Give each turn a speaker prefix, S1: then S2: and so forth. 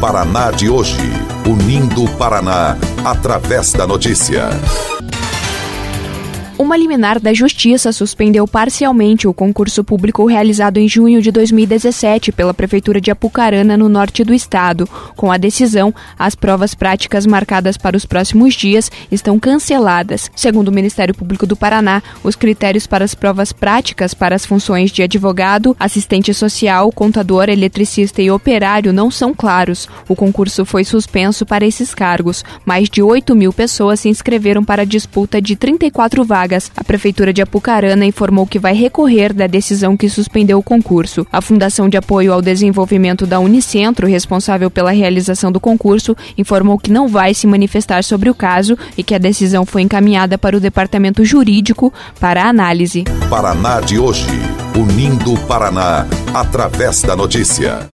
S1: Paraná de hoje, unindo o Paraná através da notícia.
S2: Uma liminar da Justiça suspendeu parcialmente o concurso público realizado em junho de 2017 pela Prefeitura de Apucarana, no norte do estado. Com a decisão, as provas práticas marcadas para os próximos dias estão canceladas. Segundo o Ministério Público do Paraná, os critérios para as provas práticas para as funções de advogado, assistente social, contador, eletricista e operário não são claros. O concurso foi suspenso para esses cargos. Mais de 8.000 pessoas se inscreveram para a disputa de 34 vagas. A Prefeitura de Apucarana informou que vai recorrer da decisão que suspendeu o concurso. A Fundação de Apoio ao Desenvolvimento da Unicentro, responsável pela realização do concurso, informou que não vai se manifestar sobre o caso e que a decisão foi encaminhada para o Departamento Jurídico para análise.
S1: Paraná de hoje, unindo o Paraná através da notícia.